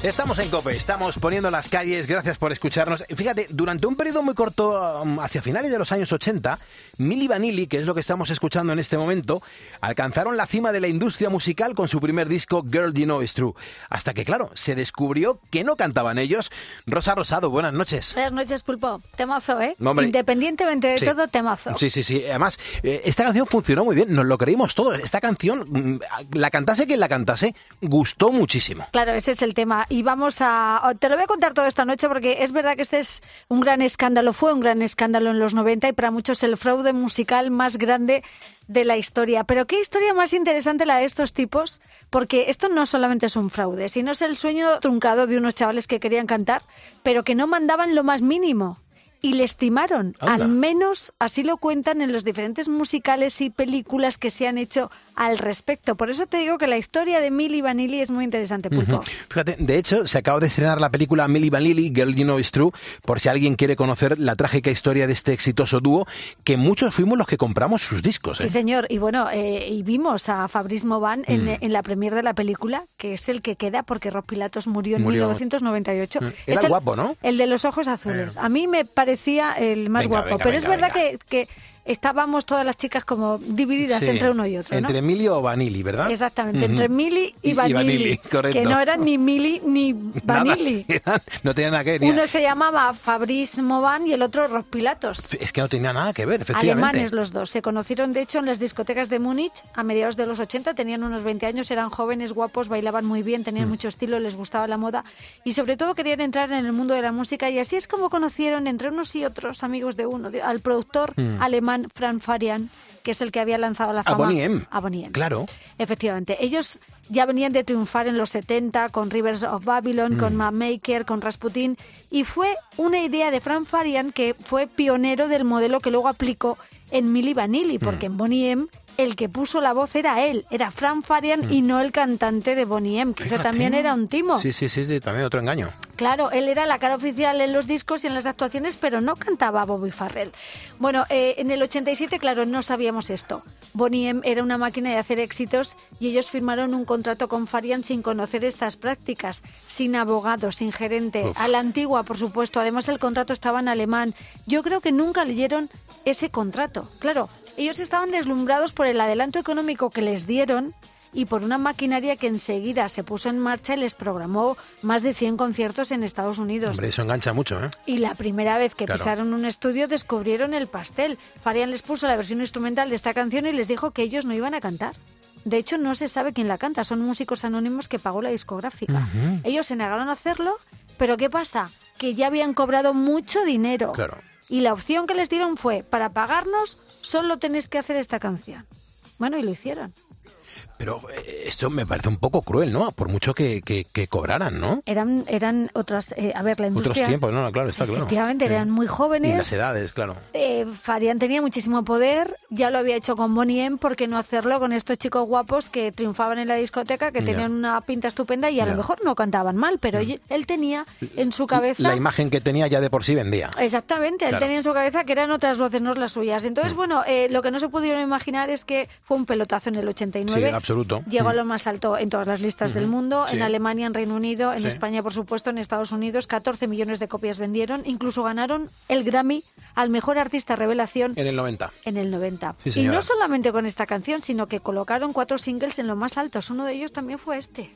Estamos en COPE, estamos poniendo las calles, gracias por escucharnos. Fíjate, durante un periodo muy corto, hacia finales de los años 80, Milli Vanilli, que es lo que estamos escuchando en este momento, alcanzaron la cima de la industria musical con su primer disco Girl, You Know It's True. Hasta que, claro, se descubrió que no cantaban ellos. Rosa Rosado, buenas noches. Buenas noches, Pulpo. Temazo, ¿eh? No, hombre, independientemente de todo, temazo. Sí. Además, esta canción funcionó muy bien, nos lo creímos todos. Esta canción, la cantase quien la cantase, gustó muchísimo. Claro, ese es el tema. Y vamos te lo voy a contar todo esta noche porque es verdad que este es un gran escándalo, fue un gran escándalo en los 90 y para muchos el fraude musical más grande de la historia. Pero qué historia más interesante la de estos tipos, porque esto no solamente es un fraude, sino es el sueño truncado de unos chavales que querían cantar, pero que no mandaban lo más mínimo. Y le estimaron, al menos así lo cuentan en los diferentes musicales y películas que se han hecho al respecto. Por eso te digo que la historia de Milli Vanilli es muy interesante, Pulpo. Fíjate, de hecho, se acaba de estrenar la película Milli Vanilli, Girl, You Know It's True, por si alguien quiere conocer la trágica historia de este exitoso dúo, que muchos fuimos los que compramos sus discos. Sí, señor. Y bueno, y vimos a Fabrice Moban en la premier de la película, que es el que queda porque Rob Pilatos murió en 1998. Era es guapo, ¿no? El de los ojos azules. A mí me parecía el más guapo. Pero es verdad que estábamos todas las chicas como divididas entre uno y otro, ¿no? Entre Milli o Vanilli, ¿verdad? Exactamente, entre Milli y Vanilli. Correcto. Que no eran ni Milli ni Vanilli. No tenía nada que ver. Uno se llamaba Fabrice Moban y el otro Rob Pilatos. Es que no tenía nada que ver, efectivamente. Alemanes los dos. Se conocieron, de hecho, en las discotecas de Múnich a mediados de los 80. Tenían unos 20 años, eran jóvenes, guapos, bailaban muy bien, tenían mucho estilo, les gustaba la moda y sobre todo querían entrar en el mundo de la música y así es como conocieron entre unos y otros amigos de uno, al productor alemán Franz Farian, que es el que había lanzado la fama a Bonnie M. Claro. Efectivamente. Ellos ya venían de triunfar en los 70 con Rivers of Babylon, con Mapmaker, con Rasputin, y fue una idea de Franz Farian que fue pionero del modelo que luego aplicó en Milli Vanilli, porque en Bonnie M el que puso la voz era él, era Franz Farian y no el cantante de Bonnie M, que eso también era un timo. Sí, también otro engaño. Claro, él era la cara oficial en los discos y en las actuaciones, pero no cantaba Bobby Farrell. Bueno, en el 87, claro, no sabíamos esto. Bonnie M era una máquina de hacer éxitos y ellos firmaron un contrato con Farian sin conocer estas prácticas, sin abogado, sin gerente, a la antigua, por supuesto. Además, el contrato estaba en alemán. Yo creo que nunca leyeron ese contrato. Claro, ellos estaban deslumbrados por el adelanto económico que les dieron y por una maquinaria que enseguida se puso en marcha y les programó más de 100 conciertos en Estados Unidos. Hombre, eso engancha mucho, ¿eh? Y la primera vez que pisaron un estudio descubrieron el pastel. Farian les puso la versión instrumental de esta canción y les dijo que ellos no iban a cantar. De hecho, no se sabe quién la canta, son músicos anónimos que pagó la discográfica. Ellos se negaron a hacerlo, pero ¿qué pasa? Que ya habían cobrado mucho dinero. Claro. Y la opción que les dieron fue, para pagarnos, solo tenéis que hacer esta canción. Bueno, y lo hicieron. Pero esto me parece un poco cruel, ¿no? Por mucho que cobraran, ¿no? Eran otras... a ver, la industria... Otros tiempos, ¿no? Claro, está claro. Efectivamente, eran muy jóvenes. Y las edades, claro. Farian tenía muchísimo poder, ya lo había hecho con Bonnie M, ¿por qué no hacerlo con estos chicos guapos que triunfaban en la discoteca, que tenían una pinta estupenda y a lo mejor no cantaban mal, pero él tenía en su cabeza... La imagen que tenía ya de por sí vendía. Exactamente, él tenía en su cabeza que eran otras voces, no las suyas. Entonces, bueno, lo que no se pudieron imaginar es que fue un pelotazo en el 89. Sí, absoluto. Llegó a lo más alto en todas las listas del mundo, en Alemania, en Reino Unido, en España, por supuesto, en Estados Unidos. 14 millones de copias vendieron, incluso ganaron el Grammy al mejor artista revelación. En el 90. En el 90. Sí, y no solamente con esta canción, sino que colocaron 4 singles en lo más altos. Uno de ellos también fue este.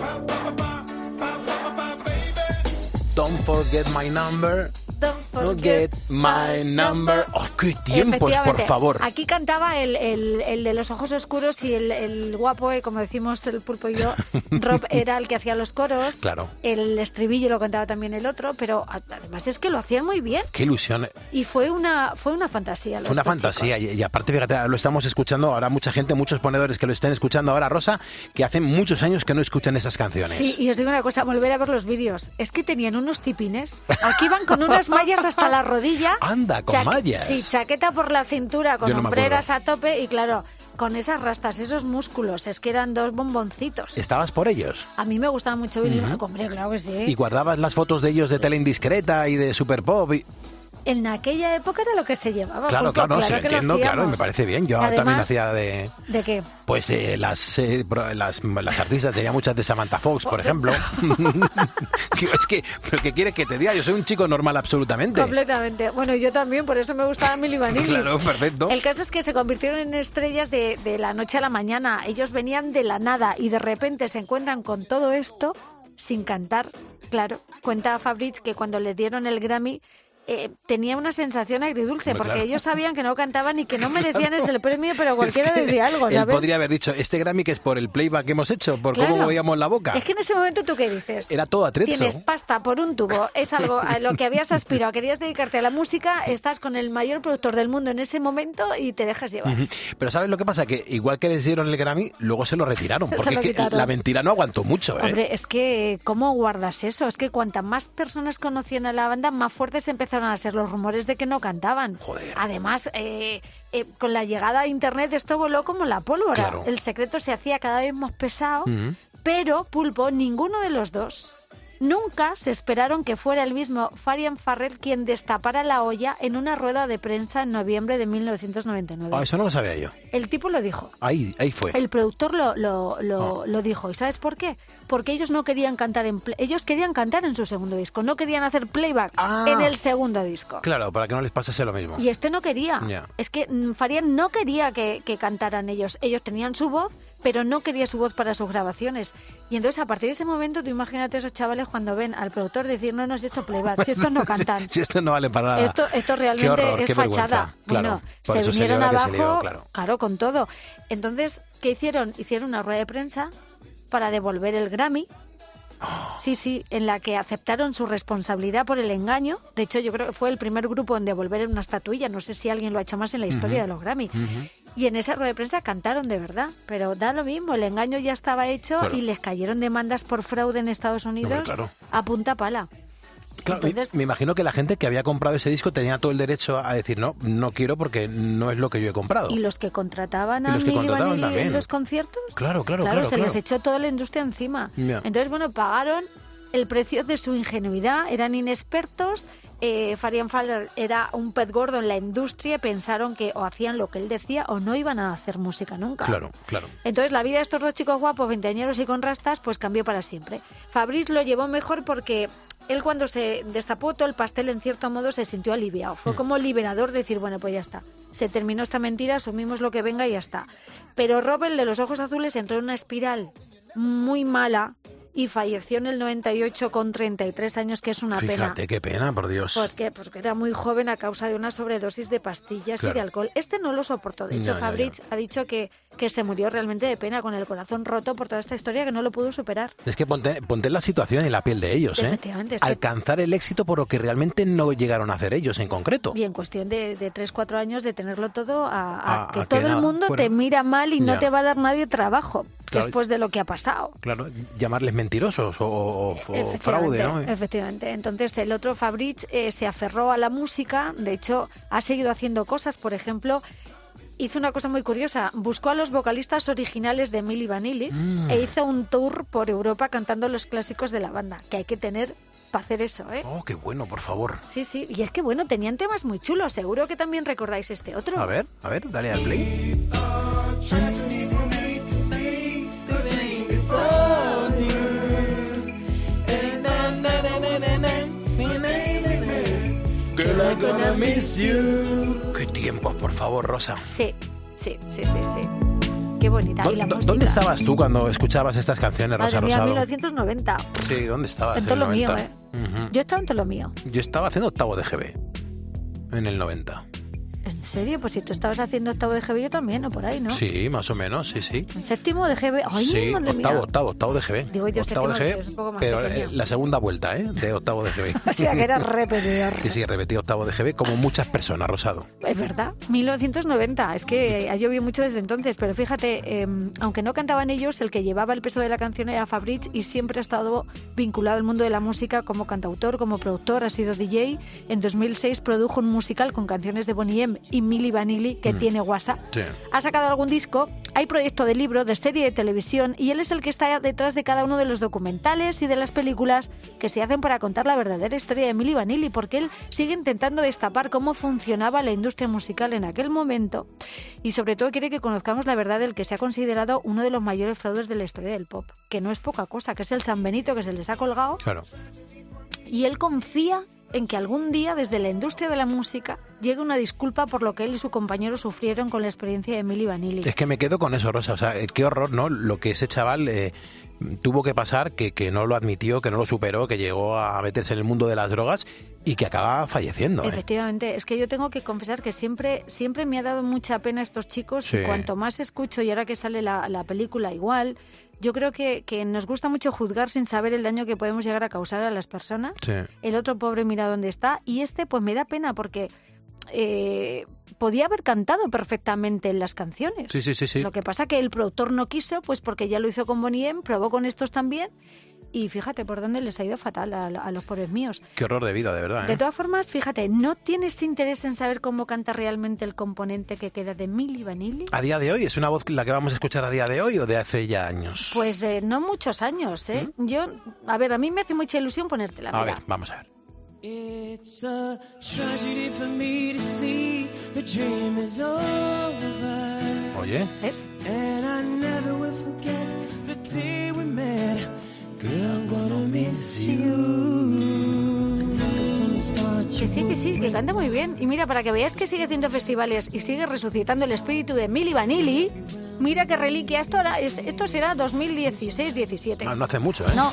Don't forget my number. Don't forget my number. ¡Oh, qué tiempos, por favor! Aquí cantaba el de los ojos oscuros y el guapo, como decimos el Pulpo y yo, Rob era el que hacía los coros. Claro. El estribillo lo cantaba también el otro, pero además es que lo hacían muy bien. ¡Qué ilusión! Y fue una fantasía. Fue una fantasía y aparte, fíjate, lo estamos escuchando ahora mucha gente, muchos ponedores que lo estén escuchando ahora, Rosa, que hace muchos años que no escuchan esas canciones. Sí, y os digo una cosa, volver a ver los vídeos. Es que tenían unos tipines. Aquí van con unas mallas hasta la rodilla. Anda, con mallas. Sí, chaqueta por la cintura, con hombreras a tope y claro, con esas rastas, esos músculos, es que eran 2 bomboncitos. ¿Estabas por ellos? A mí me gustaba mucho Billy Hombre, claro que sí. ¿Y guardabas las fotos de ellos de Tele Indiscreta y de Super Pop? En aquella época era lo que se llevaba. Claro, Pulpo, claro, sí lo que lo entiendo, claro, y hacíamos. me parece bien. Yo Además, también hacía de... ¿De qué? Pues las artistas, tenía muchas de Samantha Fox, por ejemplo. ¿Pero qué quieres que te diga? Yo soy un chico normal absolutamente. Completamente. Bueno, yo también, por eso me gustaba Milli Vanilli. Claro, perfecto. El caso es que se convirtieron en estrellas de la noche a la mañana. Ellos venían de la nada y de repente se encuentran con todo esto sin cantar. Claro, cuenta Fabrice que cuando les dieron el Grammy tenía una sensación agridulce, Hombre, porque claro. ellos sabían que no cantaban y que no merecían ese premio, pero cualquiera decía algo, Él ¿sabes? podría haber dicho, este Grammy que es por el playback que hemos hecho, por Claro. cómo veíamos la boca. Es que en ese momento, ¿tú qué dices? Era todo atrezo. Tienes pasta por un tubo, es algo a lo que habías aspirado, querías dedicarte a la música, estás con el mayor productor del mundo en ese momento y te dejas llevar. Ujú. Pero ¿sabes lo que pasa? Que igual que les dieron el Grammy, luego se lo retiraron. Se Porque lo es que quitaron. la mentira no aguantó mucho, ¿eh? Hombre, es que ¿cómo guardas eso? Es que cuantas más personas conocían a la banda, más fuertes empezaron a ser los rumores de que no cantaban. Joder. Además, con la llegada a Internet esto voló como la pólvora. Claro. El secreto se hacía cada vez más pesado, Ujú. pero, Pulpo, ninguno de los dos nunca se esperaron que fuera el mismo Farian Farrell quien destapara la olla en una rueda de prensa en noviembre de 1999. Eso no lo sabía yo. El tipo lo dijo. Ahí fue. El productor lo dijo. ¿Y sabes por qué? Porque ellos no querían cantar ellos querían cantar en su segundo disco, no querían hacer playback en el segundo disco. Claro, para que no les pasase lo mismo. Y este no quería. Ya. Es que Farian no quería que cantaran ellos. Ellos tenían su voz, pero no quería su voz para sus grabaciones. Y entonces, a partir de ese momento, tú imagínate a esos chavales cuando ven al productor decir, no, si esto es playback, si estos no cantan. Si esto no vale para nada. Esto realmente Qué horror, es qué fachada. vergüenza. Claro, Bueno, por se eso se vinieron lió la que abajo, se lió, claro. con todo. Entonces, ¿qué hicieron? Hicieron una rueda de prensa para devolver el Grammy. Sí, en la que aceptaron su responsabilidad por el engaño. De hecho, yo creo que fue el primer grupo en devolver una estatuilla. No sé si alguien lo ha hecho más en la historia de los Grammy. Y en esa rueda de prensa cantaron de verdad. Pero da lo mismo, el engaño ya estaba hecho. Claro. Y les cayeron demandas por fraude en Estados Unidos. Hombre, claro. A punta pala. Claro, Entonces, me imagino que la gente que había comprado ese disco tenía todo el derecho a decir, no quiero porque no es lo que yo he comprado. ¿y los que contrataban Y a los que Milli contrataban Vanilli también. en los conciertos? Claro. Se les echó toda la industria encima. Ya. Entonces, bueno, pagaron el precio de su ingenuidad, eran inexpertos. Farian Farrell era un pez gordo en la industria, pensaron que o hacían lo que él decía o no iban a hacer música nunca. Claro. Entonces la vida de estos dos chicos guapos, veinteañeros y con rastas, pues cambió para siempre. Fabrice lo llevó mejor porque él, cuando se destapó todo el pastel, en cierto modo se sintió aliviado. Fue como liberador decir, bueno, pues ya está. Se terminó esta mentira, asumimos lo que venga y ya está. Pero Rob, el de los ojos azules, entró en una espiral muy mala y falleció en el 98 con 33 años, que es una pena. Fíjate, qué pena, por Dios. Pues que era muy joven a causa de una sobredosis de pastillas y de alcohol. Este no lo soportó. De hecho, Fabrice ha dicho que se murió realmente de pena, con el corazón roto por toda esta historia, que no lo pudo superar. Es que ponte en la situación, en la piel de ellos, ¿eh? Efectivamente, es que- Alcanzar el éxito por lo que realmente no llegaron a hacer ellos en concreto. Y en cuestión de 3-4 años de tenerlo todo, a que a todo que el nada, mundo fuera. te mira mal y no Ya. te va a dar nadie trabajo Claro. después de lo que ha pasado. Claro, llamarles mentirosos o Efectivamente, fraude, ¿no? Efectivamente. Entonces el otro Fabrice se aferró a la música, de hecho ha seguido haciendo cosas, por ejemplo, hizo una cosa muy curiosa, buscó a los vocalistas originales de Milli Vanilli e hizo un tour por Europa cantando los clásicos de la banda, que hay que tener para hacer eso, ¿eh? Oh, qué bueno, por favor. Sí, y es que bueno, tenían temas muy chulos, seguro que también recordáis este otro. A ver, dale al play. Qué tiempos, por favor, Rosa. Sí. Qué bonita. Y la música. ¿Dónde estabas tú cuando escuchabas estas canciones, Rosa Madre mía, Rosado? 1990. Sí, ¿dónde estabas? En todo lo mío, 90? ¿eh? Ujú. Yo estaba en todo lo mío. Yo estaba haciendo octavo de GB en el 90. ¿En serio? Pues si tú estabas haciendo octavo de GB, yo también, o por ahí, ¿no? Sí, más o menos, sí. En séptimo de GB. ¡Ay, Sí, madre mía! octavo de GB. Digo yo octavo de séptimo, GB, es un poco más pero pequeño. la segunda vuelta, de octavo de GB. O sea, que era repetidor. Sí, repetí octavo de GB como muchas personas, Rosado. Es verdad, 1990. Es que ha llovido mucho desde entonces, pero fíjate, aunque no cantaban ellos, el que llevaba el peso de la canción era Fabrice y siempre ha estado vinculado al mundo de la música como cantautor, como productor, ha sido DJ. En 2006 produjo un musical con canciones de Boney M y Milli Vanilli que tiene WhatsApp. Sí. Ha sacado algún disco, Hay proyecto de libro, de serie de televisión, y él es el que está detrás de cada uno de los documentales y de las películas que se hacen para contar la verdadera historia de Milli Vanilli, porque él sigue intentando destapar cómo funcionaba la industria musical en aquel momento y sobre todo quiere que conozcamos la verdad del que se ha considerado uno de los mayores fraudes de la historia del pop, que no es poca cosa, que es el San Benito que se les ha colgado. Claro. Y él confía en que algún día desde la industria de la música llegue una disculpa por lo que él y su compañero sufrieron con la experiencia de Milli Vanilli. Es que me quedo con eso, Rosa. O sea, qué horror, ¿no? Lo que ese chaval tuvo que pasar, que no lo admitió, que no lo superó, que llegó a meterse en el mundo de las drogas y que acaba falleciendo. Efectivamente, es que yo tengo que confesar que siempre me ha dado mucha pena estos chicos. Sí. Y cuanto más escucho, y ahora que sale la película igual, yo creo que nos gusta mucho juzgar sin saber el daño que podemos llegar a causar a las personas. Sí. El otro pobre mira dónde está, y pues me da pena porque podía haber cantado perfectamente en las canciones. Sí. Lo que pasa que el productor no quiso, pues porque ya lo hizo con Bonnie M, probó con estos también, y fíjate por dónde les ha ido fatal a los pobres míos. Qué horror de vida, de verdad. De todas formas, fíjate, ¿no tienes interés en saber cómo canta realmente el componente que queda de Milli Vanilli? ¿A día de hoy? ¿Es una voz la que vamos a escuchar a día de hoy o de hace ya años? Pues no muchos años, ¿eh? A mí me hace mucha ilusión ponértela. A ver, vamos a ver. It's a tragedy for me to see the dream is over. Oye. ¿Ves? And I never will forget the day we met. Girl, I'm gonna miss you. Que sí, que canta muy bien. Y mira, para que veáis que sigue haciendo festivales y sigue resucitando el espíritu de Milli Vanilli, mira qué reliquia. Esto será 2016-17. No hace mucho, ¿eh? No.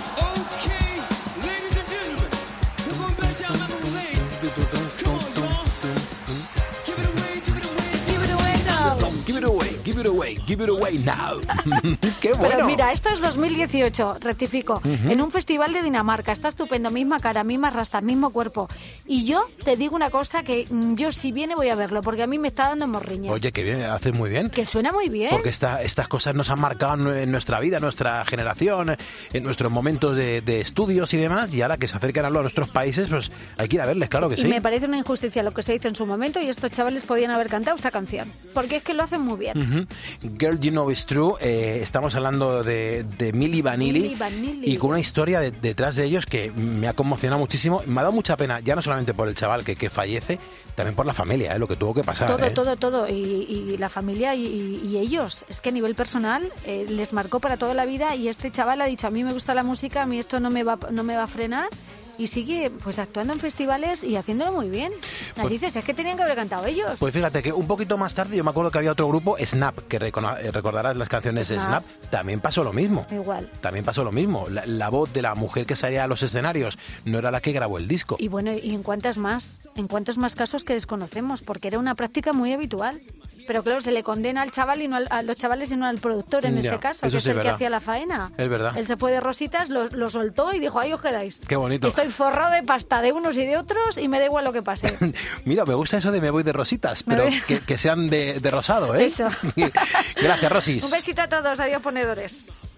Give it away now. ¡Qué bueno! Pero mira, esto es 2018, rectifico, en un festival de Dinamarca. Está estupendo, misma cara, misma rasta, mismo cuerpo. Y yo te digo una cosa, que yo si viene voy a verlo, porque a mí me está dando morriña. Oye, que bien, haces muy bien. Que suena muy bien. Porque estas cosas nos han marcado en nuestra vida, en nuestra generación, en nuestros momentos de estudios y demás, y ahora que se acercan a nuestros países, pues hay que ir a verles, claro que sí. Y me parece una injusticia lo que se hizo en su momento, y estos chavales podían haber cantado esta canción, porque es que lo hacen muy bien. Girl, You Know It's True, estamos hablando de Milli Vanilli, y con una historia detrás de ellos que me ha conmocionado muchísimo. Me ha dado mucha pena, ya no solamente por el chaval que fallece, también por la familia, lo que tuvo que pasar. Todo. Y la familia y ellos. Es que a nivel personal les marcó para toda la vida, y este chaval ha dicho, a mí me gusta la música, a mí esto no me va a frenar. Y sigue pues actuando en festivales y haciéndolo muy bien. Dices, es que tenían que haber cantado ellos. Pues fíjate que un poquito más tarde yo me acuerdo que había otro grupo, Snap, que recordarás las canciones de Snap. También pasó lo mismo. Igual. También pasó lo mismo. La voz de la mujer que salía a los escenarios no era la que grabó el disco. Y bueno, ¿y en cuántos más casos que desconocemos? Porque era una práctica muy habitual. Pero claro, se le condena al chaval y no a los chavales y no al productor en este caso, que es el que hacía la faena. Es verdad. Él se fue de rositas, lo soltó y dijo, ahí os quedáis. Qué bonito. Estoy forrado de pasta de unos y de otros y me da igual lo que pase. Mira, me gusta eso de me voy de rositas, pero que sean de rosado, ¿eh? Eso. Gracias, Rosis. Un besito a todos, adiós ponedores.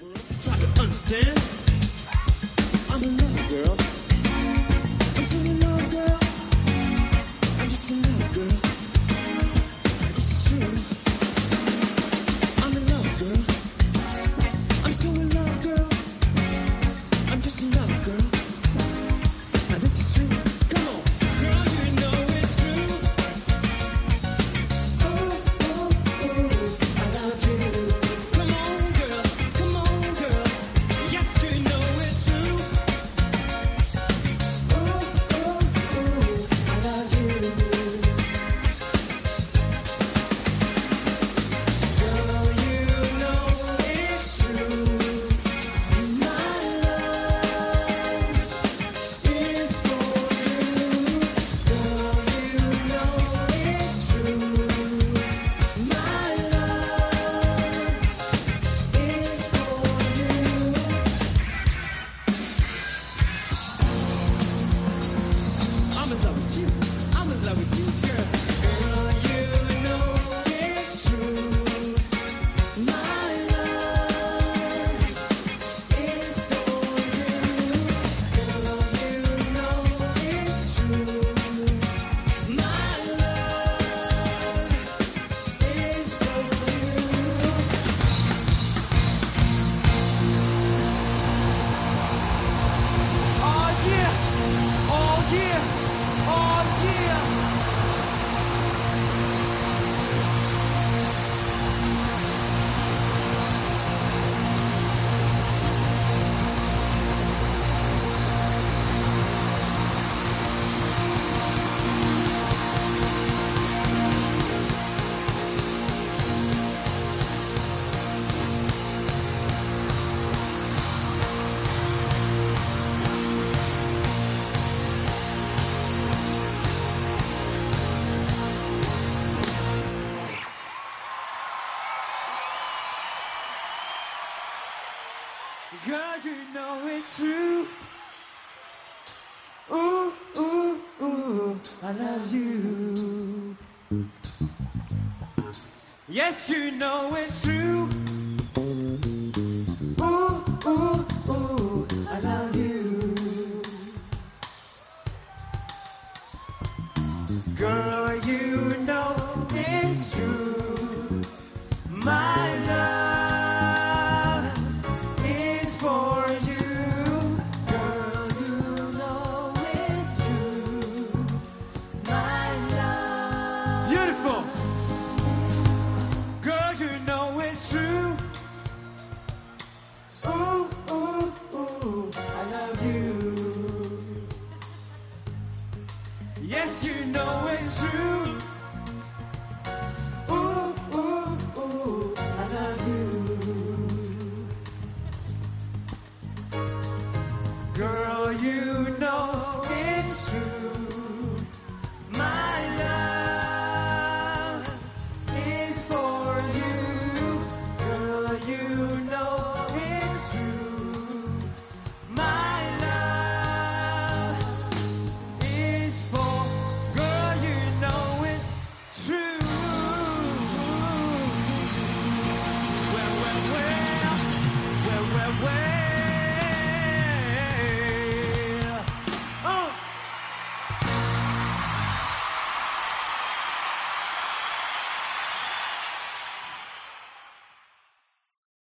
yeah, oh yeah. Girl, you know it's true. Ooh, ooh, ooh, I love you. Yes, you know it's true. Ooh, ooh, ooh, I love you. Girl, you know it's true. My love is for you. Girl, you know it's true. My love. Beautiful. Girl, you know it's true. Ooh, ooh, ooh, I love you. Yes, you know it's true. Ooh, ooh, ooh, I love you. Girl, you know